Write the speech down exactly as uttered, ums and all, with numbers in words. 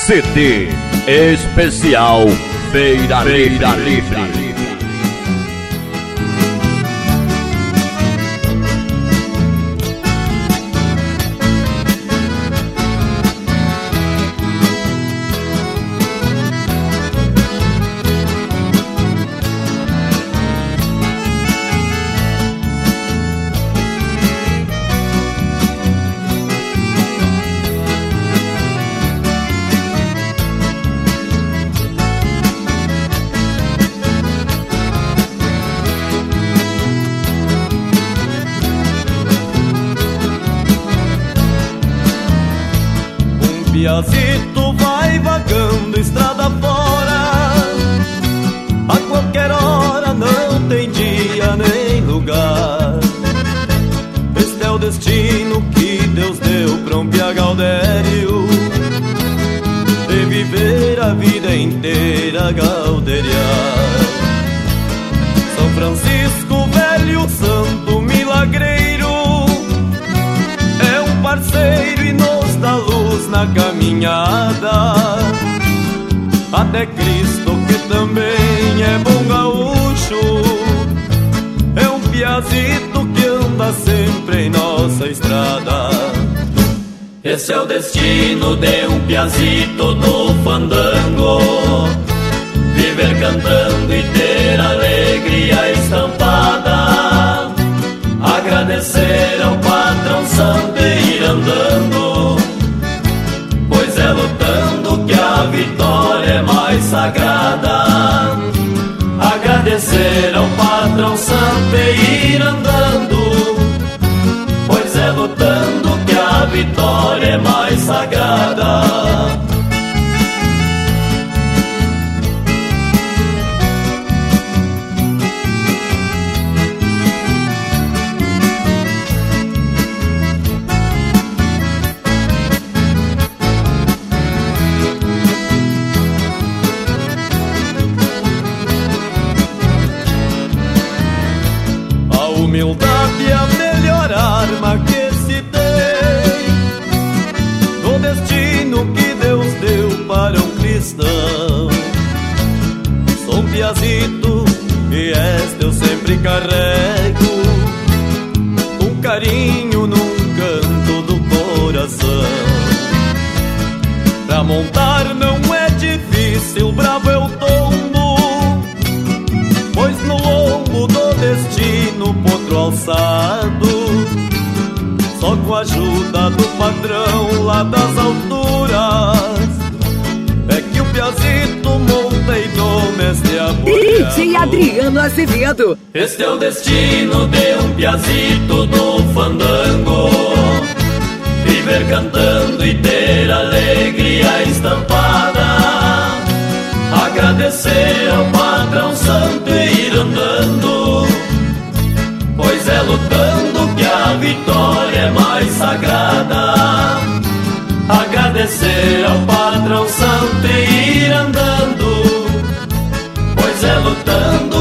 C D Especial Feira, Feira Livre. Livre. Piazito vai vagando estrada fora, a qualquer hora não tem dia nem lugar. Este é o destino que Deus deu pra um Pia Gaudério, de viver a vida inteira gauderiar. São Francisco, velho santo milagreiro, é um parceiro e nos dá luz na caminhada, até Cristo que também é bom gaúcho, é um piazito que anda sempre em nossa estrada. Esse é o destino de um piazito do fandango, viver cantando e ter alegria estampada, agradecer ao patrão santo e ir andando, pois é lutando que a vitória é mais sagrada. Agradecer ao patrão santo e ir andando, pois é lutando que a vitória é mais sagrada. Humildade é a melhor arma que se tem, no destino que Deus deu para um cristão. Sou um piazito e esta eu sempre carrego, um carinho num canto do coração. Pra montar não é difícil, bravo é o tombo, pois no lombo do destino potro alçado, só com a ajuda do patrão lá das alturas, é que o piazito monta e domeste a D J Adriano Azevedo. Este é o destino de um piazito do fandango, viver cantando e ter alegria estampada, agradecer ao patrão santo e ir andando, pois é lutando que a vitória é mais sagrada. Agradecer ao patrão santo e ir andando, pois é lutando